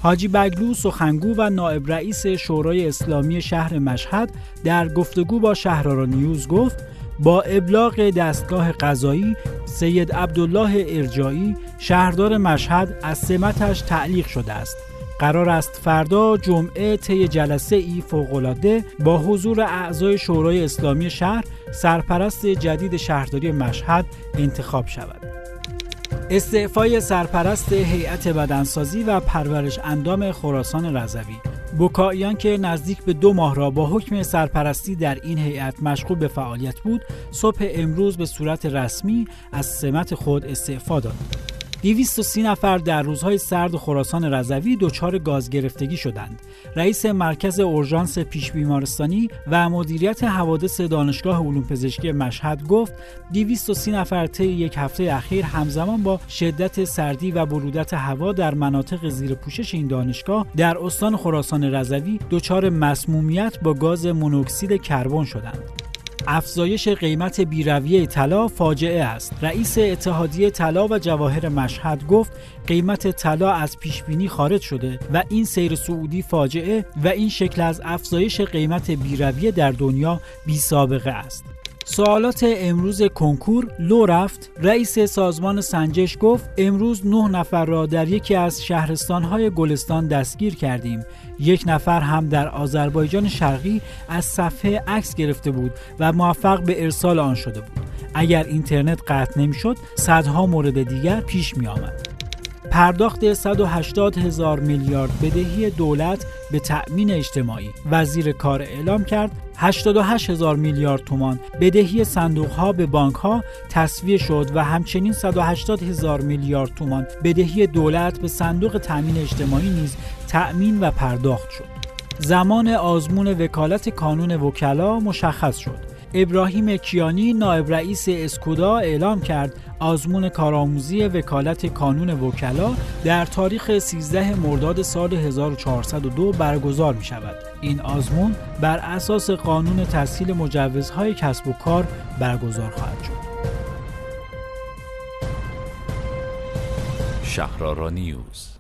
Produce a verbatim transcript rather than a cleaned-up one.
حاجی بگلو سخنگو و نائب رئیس شورای اسلامی شهر مشهد در گفتگو با شهرآرا نیوز گفت با ابلاغ دستگاه قضایی سید عبدالله ارجایی شهردار مشهد از سمتش تعلیق شده است. قرار است فردا جمعه طی جلسه ای فوق‌العاده با حضور اعضای شورای اسلامی شهر سرپرست جدید شهرداری مشهد انتخاب شود. استعفای سرپرست هیئت بدنسازی و پرورش اندام خراسان رضوی. بکائیان که نزدیک به دو ماه را با حکم سرپرستی در این هیئت مشغول به فعالیت بود، صبح امروز به صورت رسمی از سمت خود استعفا دادند. دویست و سی نفر در روزهای سرد خراسان رضوی دچار گاز گرفتگی شدند. رئیس مرکز اورژانس پیش بیمارستانی و مدیریت حوادث دانشگاه علوم پزشکی مشهد گفت دویست و سی نفر طی یک هفته اخیر همزمان با شدت سردی و برودت هوا در مناطق زیر پوشش این دانشگاه در استان خراسان رضوی دچار مسمومیت با گاز مونوکسید کربن شدند. افزایش قیمت بی‌رویه طلا فاجعه است. رئیس اتحادیه طلا و جواهر مشهد گفت قیمت طلا از پیشبینی خارج شده و این سیر صعودی فاجعه و این شکل از افزایش قیمت بی‌رویه در دنیا بی سابقه است. سوالات امروز کنکور لو رفت. رئیس سازمان سنجش گفت امروز نه نفر را در یکی از شهرستان‌های گلستان دستگیر کردیم. یک نفر هم در آذربایجان شرقی از صفحه عکس گرفته بود و موفق به ارسال آن شده بود. اگر اینترنت قطع نمی‌شد، صدها مورد دیگر پیش می‌آمد. پرداخت صد و هشتاد هزار میلیارد بدهی دولت به تأمین اجتماعی. وزیر کار اعلام کرد هشتاد و هشت هزار میلیارد تومان بدهی صندوق‌ها به بانک‌ها تصفیه شد و همچنین صد و هشتاد هزار میلیارد تومان بدهی دولت به صندوق تأمین اجتماعی نیز تأمین و پرداخت شد. زمان آزمون وکالت کانون وکلا مشخص شد. ابراهیم کیانی نائب رئیس اسکودا اعلام کرد آزمون کارآموزی وکالت کانون وکلا در تاریخ سیزده مرداد سال هزار و چهارصد و دو برگزار می شود. این آزمون بر اساس قانون تسهیل مجوزهای کسب و کار برگزار خواهد شد. شهرآرا نیوز.